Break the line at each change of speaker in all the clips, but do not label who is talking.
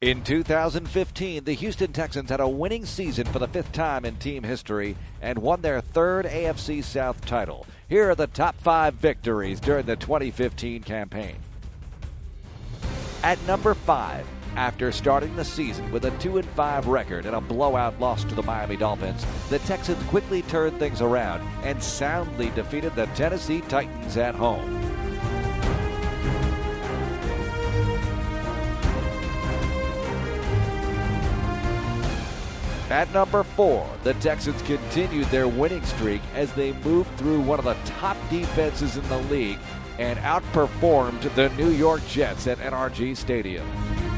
In 2015, the Houston Texans had a winning season for the fifth time in team history and won their third AFC South title. Here are the top 5 victories during the 2015 campaign. At number 5, after starting the season with a 2-5 record and a blowout loss to the Miami Dolphins, the Texans quickly turned things around and soundly defeated the Tennessee Titans at home. At number 4, the Texans continued their winning streak as they moved through one of the top defenses in the league and outperformed the New York Jets at NRG Stadium.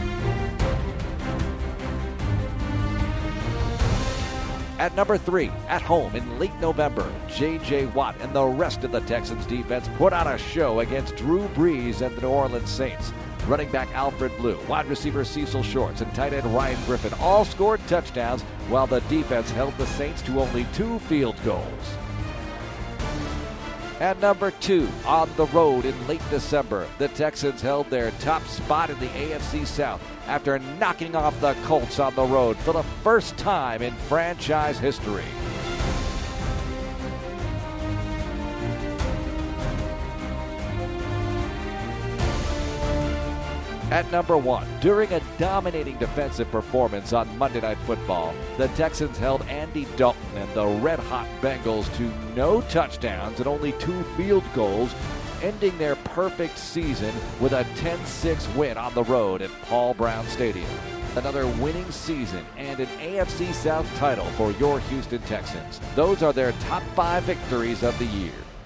At number 3, at home in late November, J.J. Watt and the rest of the Texans defense put on a show against Drew Brees and the New Orleans Saints. Running back Alfred Blue, wide receiver Cecil Shorts, and tight end Ryan Griffin all scored touchdowns while the defense held the Saints to only 2 field goals. At number 2, on the road in late December, the Texans held their top spot in the AFC South after knocking off the Colts on the road for the first time in franchise history. At number 1, during a dominating defensive performance on Monday Night Football, the Texans held Andy Dalton and the red-hot Bengals to no touchdowns and only 2 field goals, ending their perfect season with a 10-6 win on the road at Paul Brown Stadium. Another winning season and an AFC South title for your Houston Texans. Those are their top 5 victories of the year.